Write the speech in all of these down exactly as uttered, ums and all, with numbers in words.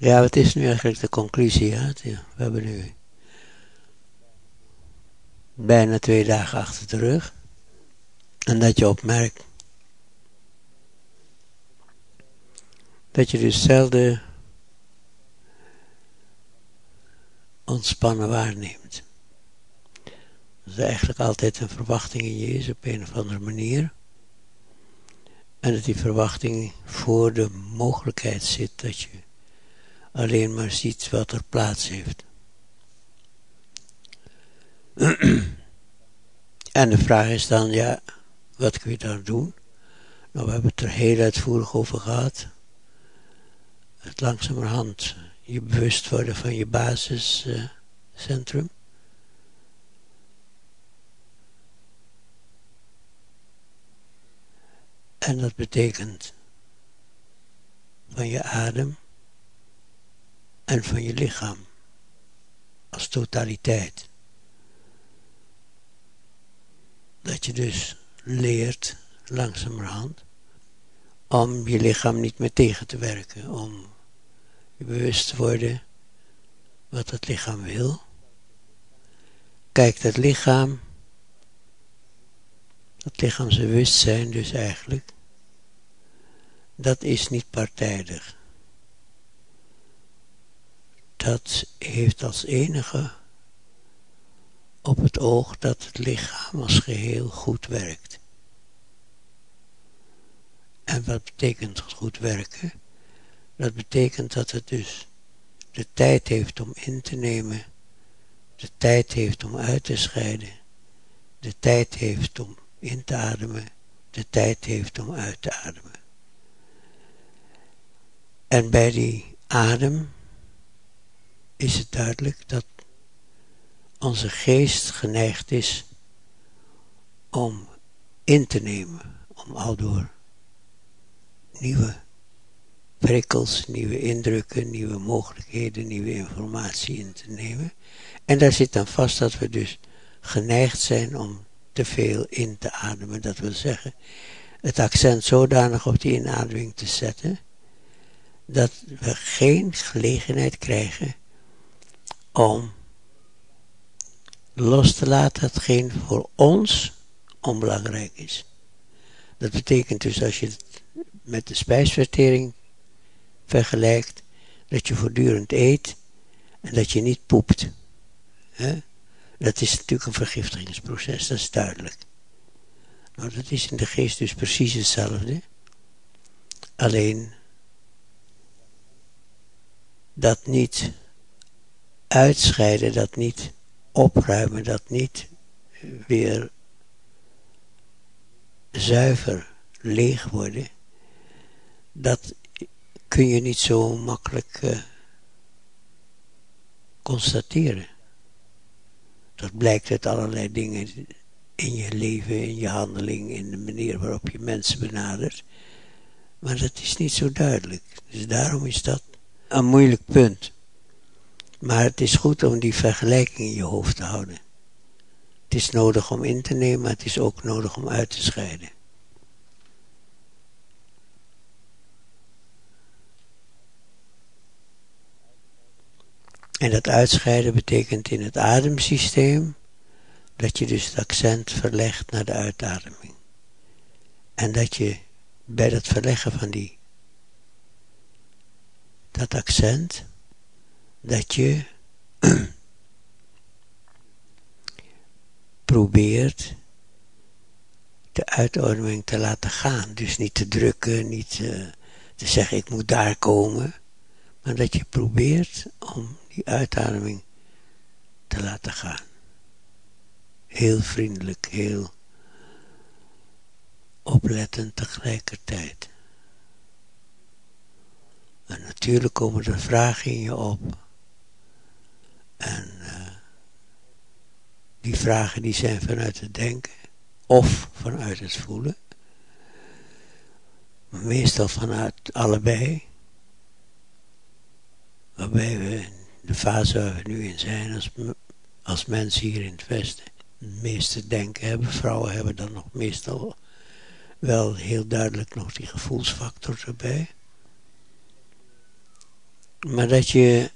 Ja, wat is nu eigenlijk de conclusie? Ja? We hebben nu bijna twee dagen achter de rug. En dat je opmerkt dat je dus zelden ontspannen waarneemt. Dat er eigenlijk altijd een verwachting in je is op een of andere manier. En dat die verwachting voor de mogelijkheid zit dat je alleen maar ziet wat er plaats heeft. En de vraag is dan, ja, wat kun je daar doen? Nou, we hebben het er heel uitvoerig over gehad. Het langzamerhand je bewust worden van je basiscentrum. Uh, en dat betekent van je adem en van je lichaam als totaliteit. Dat je dus leert langzamerhand om je lichaam niet meer tegen te werken, om je bewust te worden wat het lichaam wil. Kijk, dat lichaam, dat lichaamsbewustzijn dus eigenlijk, dat is niet partijdig. Dat heeft als enige op het oog dat het lichaam als geheel goed werkt. En wat betekent goed werken? Dat betekent dat het dus de tijd heeft om in te nemen, de tijd heeft om uit te scheiden, de tijd heeft om in te ademen, de tijd heeft om uit te ademen. En bij die adem is het duidelijk dat onze geest geneigd is om in te nemen, om aldoor nieuwe prikkels, nieuwe indrukken, nieuwe mogelijkheden, nieuwe informatie in te nemen. En daar zit dan vast dat we dus geneigd zijn om te veel in te ademen. Dat wil zeggen, het accent zodanig op die inademing te zetten, dat we geen gelegenheid krijgen om los te laten hetgeen voor ons onbelangrijk is. Dat betekent dus, als je het met de spijsvertering vergelijkt, dat je voortdurend eet en dat je niet poept. He? Dat is natuurlijk een vergiftigingsproces, dat is duidelijk. Nou, dat is in de geest dus precies hetzelfde. Alleen dat niet uitscheiden, dat niet opruimen, dat niet weer zuiver leeg worden, dat kun je niet zo makkelijk uh, constateren. Dat blijkt uit allerlei dingen in je leven, in je handeling, in de manier waarop je mensen benadert. Maar dat is niet zo duidelijk. Dus daarom is dat een moeilijk punt. Maar het is goed om die vergelijking in je hoofd te houden. Het is nodig om in te nemen, maar het is ook nodig om uit te scheiden. En dat uitscheiden betekent in het ademsysteem dat je dus het accent verlegt naar de uitademing. En dat je bij dat verleggen van die dat accent, dat je probeert de uitademing te laten gaan. Dus niet te drukken, niet uh, te zeggen ik moet daar komen. Maar dat je probeert om die uitademing te laten gaan. Heel vriendelijk, heel oplettend tegelijkertijd. En natuurlijk komen er vragen in je op. En uh, die vragen die zijn vanuit het denken of vanuit het voelen. Maar meestal vanuit allebei. Waarbij we in de fase waar we nu in zijn als, als mensen hier in het Westen het meeste denken hebben. Vrouwen hebben dan nog meestal wel heel duidelijk nog die gevoelsfactor erbij. Maar dat je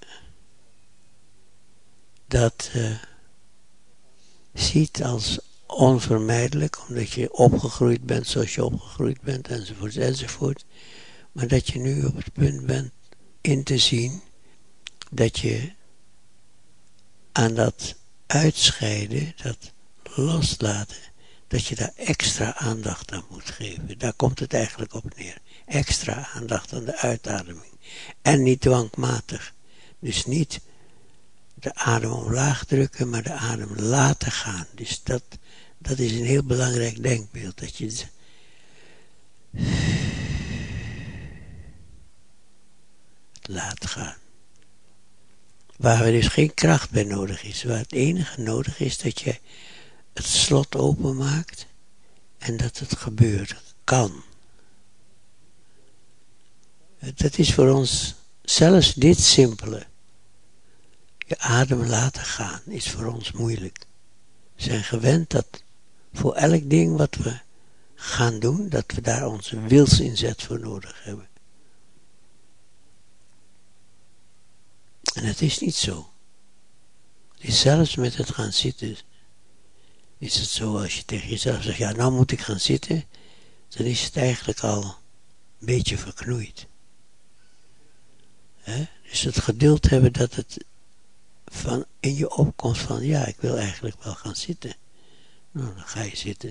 dat uh, ziet als onvermijdelijk, omdat je opgegroeid bent zoals je opgegroeid bent, enzovoort, enzovoort. Maar dat je nu op het punt bent in te zien dat je aan dat uitscheiden, dat loslaten, dat je daar extra aandacht aan moet geven. Daar komt het eigenlijk op neer. Extra aandacht aan de uitademing. En niet dwangmatig. Dus niet de adem omlaag drukken, maar de adem laten gaan. Dus dat, dat is een heel belangrijk denkbeeld. Dat je het laat gaan. Waar er dus geen kracht bij nodig is. Waar het enige nodig is dat je het slot openmaakt en dat het gebeuren kan. Dat is voor ons, zelfs dit simpele, je adem laten gaan, is voor ons moeilijk. We zijn gewend dat voor elk ding wat we gaan doen, dat we daar onze wilsinzet voor nodig hebben. En het is niet zo. Het is zelfs met het gaan zitten, is het zo als je tegen jezelf zegt, ja, nou moet ik gaan zitten, dan is het eigenlijk al een beetje verknoeid. He? Dus het geduld hebben dat het van in je opkomt van, ja, ik wil eigenlijk wel gaan zitten. Nou, dan ga je zitten.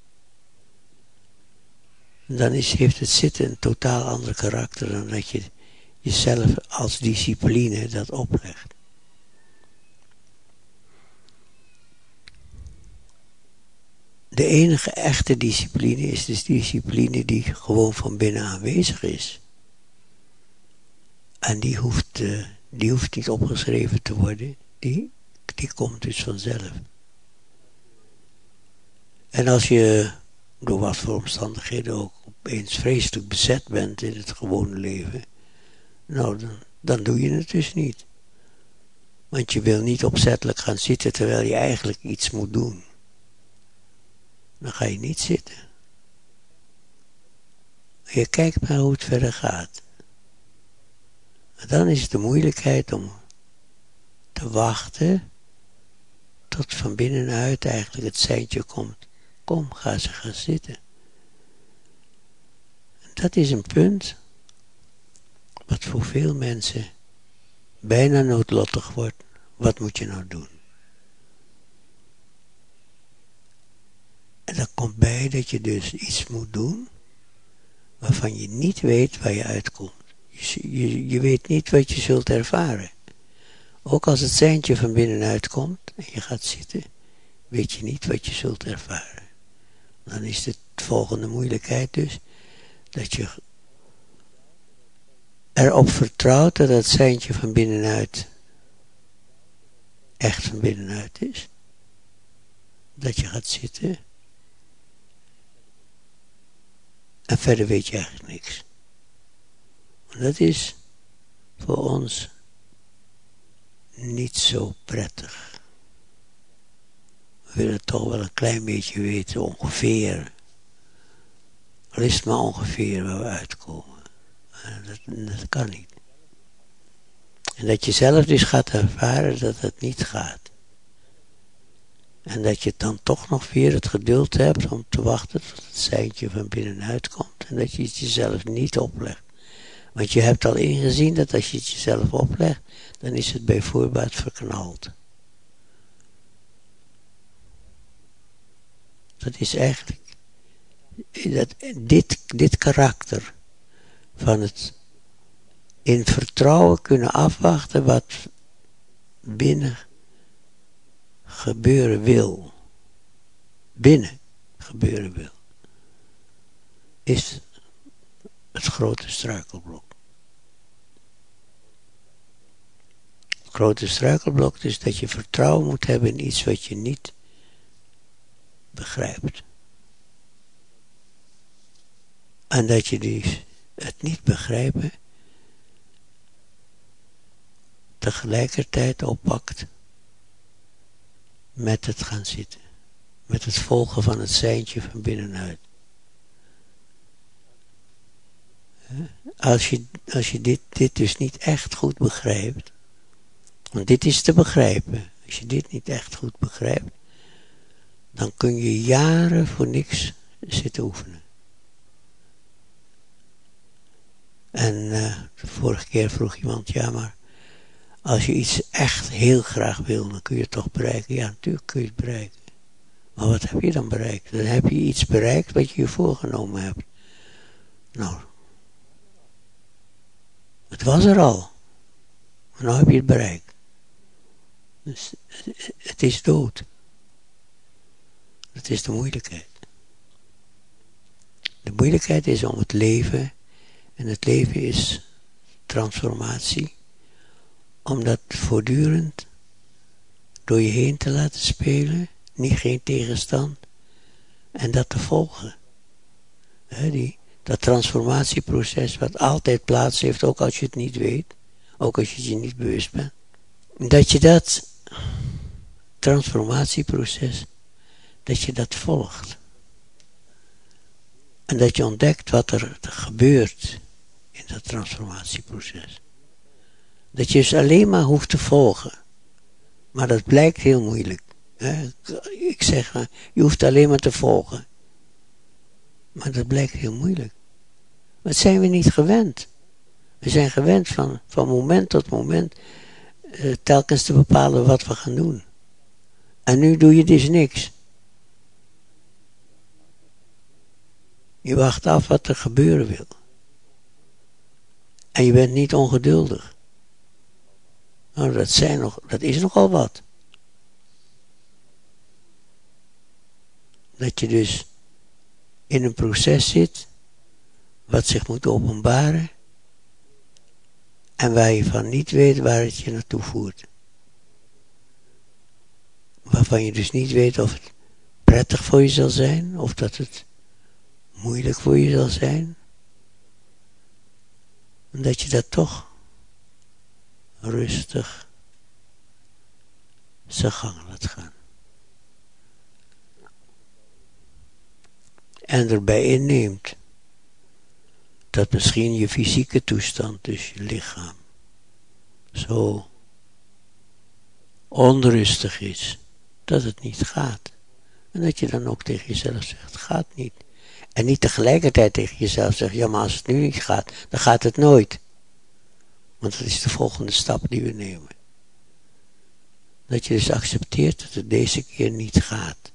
En dan is, heeft het zitten een totaal ander karakter dan dat je jezelf als discipline dat oplegt. De enige echte discipline is dus discipline die gewoon van binnen aanwezig is. En die hoeft, uh, die hoeft niet opgeschreven te worden. Die, die komt dus vanzelf. En als je, door wat voor omstandigheden ook, opeens vreselijk bezet bent in het gewone leven, nou, dan, dan doe je het dus niet. Want je wil niet opzettelijk gaan zitten terwijl je eigenlijk iets moet doen. Dan ga je niet zitten. Je kijkt maar hoe het verder gaat. En dan is het de moeilijkheid om te wachten tot van binnenuit eigenlijk het seintje komt. Kom, ga ze gaan zitten. En dat is een punt wat voor veel mensen bijna noodlottig wordt. Wat moet je nou doen? En dan komt bij dat je dus iets moet doen waarvan je niet weet waar je uitkomt. Je, je, je weet niet wat je zult ervaren. Ook als het seintje van binnenuit komt en je gaat zitten, weet je niet wat je zult ervaren. Dan is de volgende moeilijkheid dus, dat je erop vertrouwt dat het seintje van binnenuit echt van binnenuit is. Dat je gaat zitten en verder weet je eigenlijk niks. En dat is voor ons niet zo prettig. We willen toch wel een klein beetje weten, ongeveer. Al is het maar ongeveer waar we uitkomen. Dat, dat kan niet. En dat je zelf dus gaat ervaren dat het niet gaat. En dat je dan toch nog weer het geduld hebt om te wachten tot het seintje van binnenuit komt. En dat je het jezelf niet oplegt. Want je hebt al ingezien dat als je het jezelf oplegt, dan is het bij voorbaat verknald. Dat is eigenlijk dat, dit, dit karakter van het in vertrouwen kunnen afwachten wat binnen gebeuren wil. Binnen gebeuren wil. Is het grote struikelblok. Het grote struikelblok is dat je vertrouwen moet hebben in iets wat je niet begrijpt. En dat je dus het niet begrijpen tegelijkertijd oppakt met het gaan zitten. Met het volgen van het seintje van binnenuit. Als je, als je dit, dit dus niet echt goed begrijpt, want dit is te begrijpen, als je dit niet echt goed begrijpt, dan kun je jaren voor niks zitten oefenen. En uh, de vorige keer vroeg iemand, ja maar, als je iets echt heel graag wil, dan kun je het toch bereiken. Ja, natuurlijk kun je het bereiken. Maar wat heb je dan bereikt? Dan heb je iets bereikt wat je je voorgenomen hebt. Nou, het was er al. Maar nou heb je het bereikt. Dus het is dood. Dat is de moeilijkheid. De moeilijkheid is om het leven, en het leven is transformatie, om dat voortdurend door je heen te laten spelen, niet geen tegenstand, en dat te volgen. He, die, dat transformatieproces wat altijd plaats heeft, ook als je het niet weet, ook als je het je niet bewust bent, dat je dat transformatieproces, dat je dat volgt. En dat je ontdekt wat er gebeurt in dat transformatieproces. Dat je dus alleen maar hoeft te volgen. Maar dat blijkt heel moeilijk. Ik zeg, je hoeft alleen maar te volgen. Maar dat blijkt heel moeilijk. Dat zijn we niet gewend. We zijn gewend van, van moment tot moment uh, telkens te bepalen wat we gaan doen. En nu doe je dus niks. Je wacht af wat er gebeuren wil. En je bent niet ongeduldig. Nou, dat, zijn nog, dat is nogal wat. Dat je dus in een proces zit, wat zich moet openbaren, en waar je van niet weet waar het je naartoe voert. Waarvan je dus niet weet of het prettig voor je zal zijn, of dat het moeilijk voor je zal zijn. En dat je dat toch rustig zijn gang laat gaan. En erbij inneemt dat misschien je fysieke toestand, dus je lichaam, zo onrustig is, dat het niet gaat. En dat je dan ook tegen jezelf zegt, het gaat niet. En niet tegelijkertijd tegen jezelf zegt, ja maar als het nu niet gaat, dan gaat het nooit. Want dat is de volgende stap die we nemen. Dat je dus accepteert dat het deze keer niet gaat.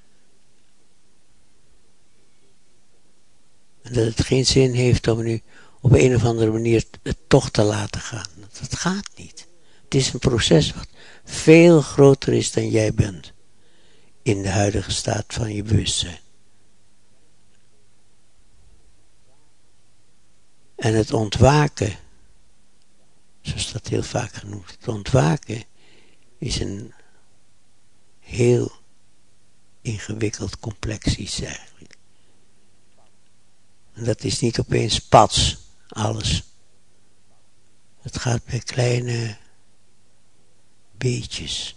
En dat het geen zin heeft om nu op een of andere manier het toch te laten gaan. Dat gaat niet. Het is een proces wat veel groter is dan jij bent. In de huidige staat van je bewustzijn. En het ontwaken, zoals dat heel vaak genoemd, het ontwaken is een heel ingewikkeld complex iets eigenlijk. En dat is niet opeens pats, alles. Het gaat bij kleine beetjes.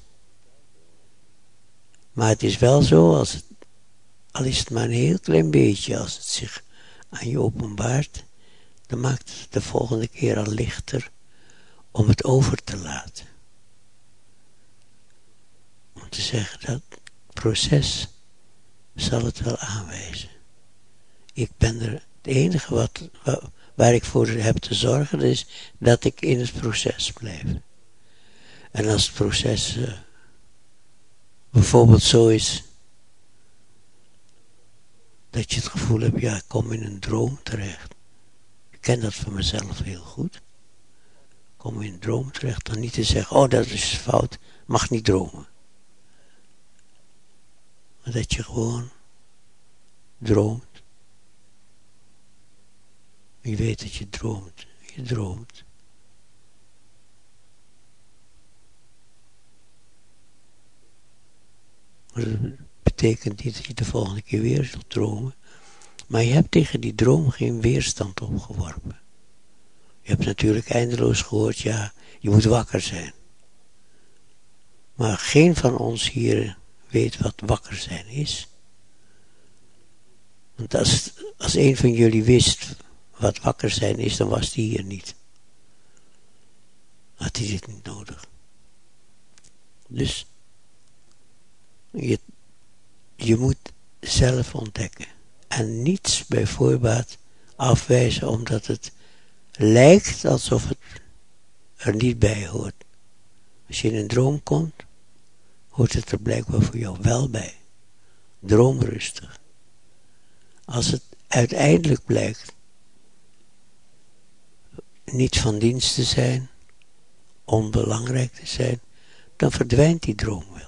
Maar het is wel zo, als het, al is het maar een heel klein beetje, als het zich aan je openbaart, dan maakt het de volgende keer al lichter om het over te laten. Om te zeggen dat het proces zal het wel aanwijzen. Ik ben er, het enige wat, waar ik voor heb te zorgen is dat ik in het proces blijf. En als het proces uh, bijvoorbeeld zo is dat je het gevoel hebt, ja, ik kom in een droom terecht. Ik ken dat van mezelf heel goed. Ik kom in een droom terecht, dan niet te zeggen, oh dat is fout, mag niet dromen. Maar dat je gewoon droomt. Je weet dat je droomt. Je droomt. Maar dat betekent niet dat je de volgende keer weer zult dromen. Maar je hebt tegen die droom geen weerstand opgeworpen. Je hebt natuurlijk eindeloos gehoord, ja, je moet wakker zijn. Maar geen van ons hier weet wat wakker zijn is. Want als, als een van jullie wist wat wakker zijn is, dan was die hier niet. Had hij dit niet nodig. Dus je, je moet zelf ontdekken. En niets bij voorbaat afwijzen omdat het lijkt alsof het er niet bij hoort. Als je in een droom komt, hoort het er blijkbaar voor jou wel bij. Droom rustig. Als het uiteindelijk blijkt niet van dienst te zijn, onbelangrijk te zijn, dan verdwijnt die droom wel.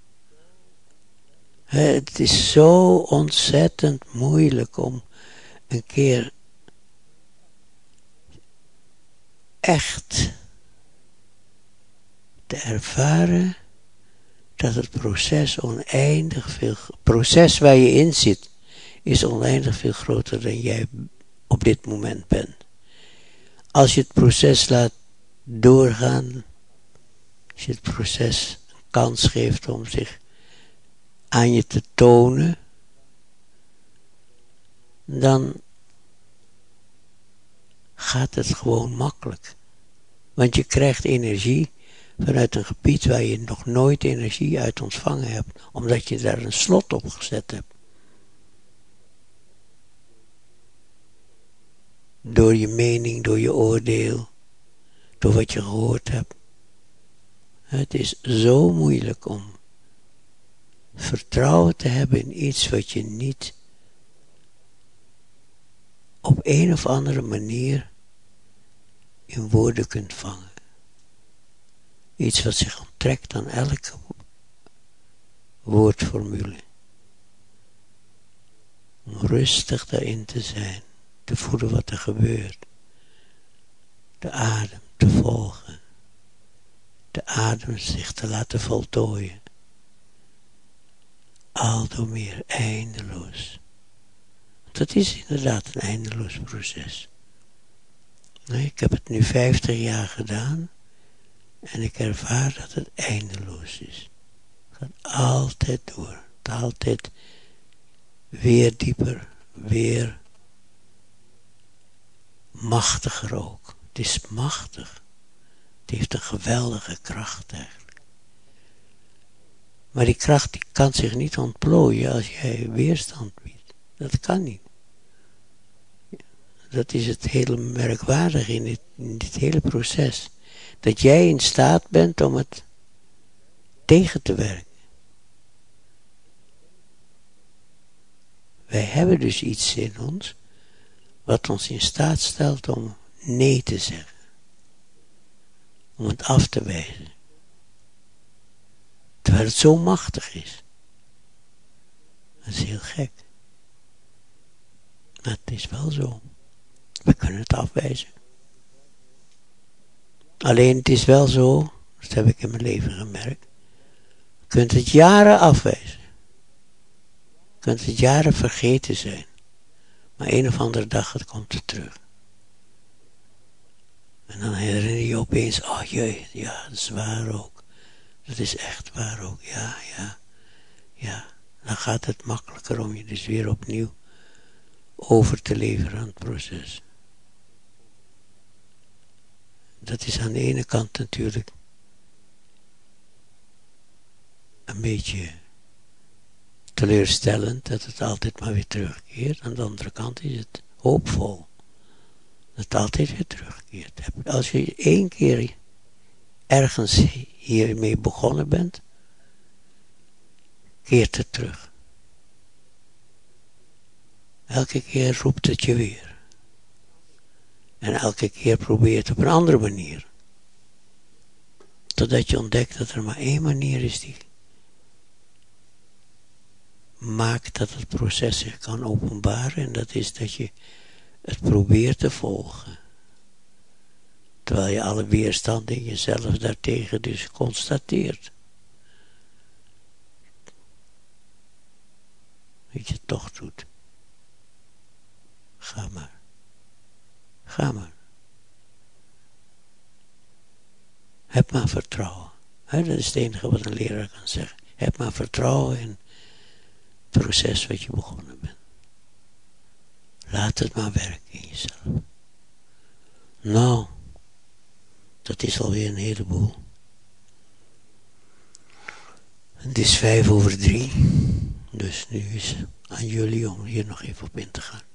Het is zo ontzettend moeilijk om een keer echt te ervaren dat het proces oneindig veel, proces waar je in zit, is oneindig veel groter dan jij op dit moment bent. Als je het proces laat doorgaan, als je het proces een kans geeft om zich aan je te tonen, dan gaat het gewoon makkelijk. Want je krijgt energie vanuit een gebied waar je nog nooit energie uit ontvangen hebt, omdat je daar een slot op gezet hebt. Door je mening, door je oordeel, door wat je gehoord hebt. Het is zo moeilijk om vertrouwen te hebben in iets wat je niet op een of andere manier in woorden kunt vangen. Iets wat zich onttrekt aan elke woordformule. Om rustig daarin te zijn, te voelen wat er gebeurt. De adem te volgen. De adem zich te laten voltooien. Aldo meer eindeloos. Dat is inderdaad een eindeloos proces. Nee, ik heb het nu vijftig jaar gedaan. En ik ervaar dat het eindeloos is. Het gaat altijd door. Het gaat altijd weer dieper. Weer machtiger ook. Het is machtig. Het heeft een geweldige kracht eigenlijk. Maar die kracht die kan zich niet ontplooien als jij weerstand biedt. Dat kan niet. Dat is het hele merkwaardige in dit, in dit hele proces. Dat jij in staat bent om het tegen te werken. Wij hebben dus iets in ons wat ons in staat stelt om nee te zeggen. Om het af te wijzen. Terwijl het zo machtig is. Dat is heel gek. Maar het is wel zo. We kunnen het afwijzen. Alleen het is wel zo, dat heb ik in mijn leven gemerkt. Je kunt het jaren afwijzen. Je kunt het jaren vergeten zijn. Maar een of andere dag het komt het terug. En dan herinner je je opeens, oh jee, ja, dat is waar ook. Dat is echt waar ook, ja, ja, ja. Dan gaat het makkelijker om je dus weer opnieuw over te leveren aan het proces. Dat is aan de ene kant natuurlijk een beetje teleurstellend dat het altijd maar weer terugkeert. Aan de andere kant is het hoopvol dat het altijd weer terugkeert. Als je één keer ergens hiermee begonnen bent, keert het terug. Elke keer roept het je weer. En elke keer probeer je het op een andere manier. Totdat je ontdekt dat er maar één manier is die maakt dat het proces zich kan openbaren. En dat is dat je het probeert te volgen. Terwijl je alle weerstand in jezelf daartegen dus constateert. Dat je het toch doet. Ga maar. Ga maar. Heb maar vertrouwen. He, dat is het enige wat een leraar kan zeggen. Heb maar vertrouwen in het proces wat je begonnen bent. Laat het maar werken in jezelf. Nou, dat is alweer een heleboel. Het is vijf over drie. Dus nu is het aan jullie om hier nog even op in te gaan.